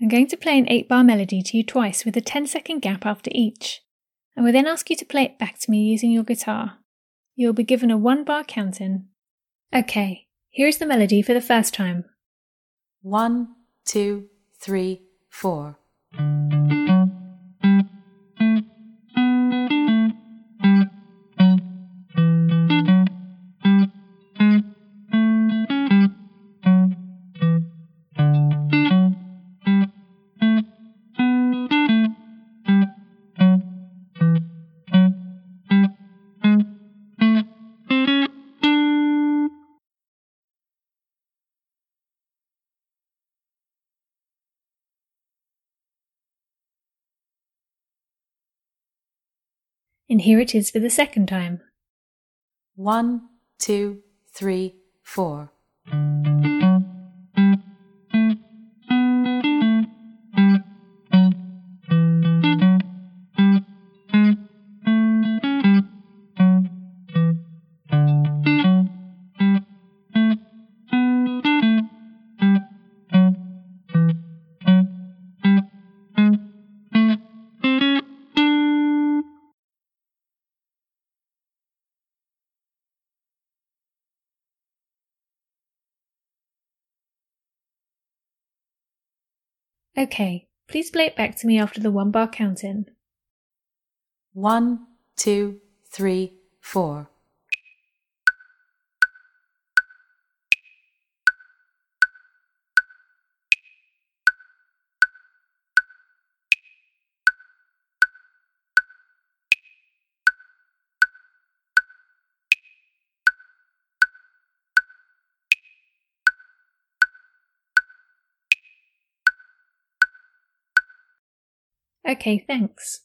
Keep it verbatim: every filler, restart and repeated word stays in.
I'm going to play an eight bar melody to you twice with a ten second gap after each. I will then ask you to play it back to me using your guitar. You will be given a one bar count-in. Okay, here is the melody for the first time. One, two, three, four. And here it is for the second time. One, two, three, four. Okay, please play it back to me after the one bar count-in. One, two, three, four. Okay, thanks.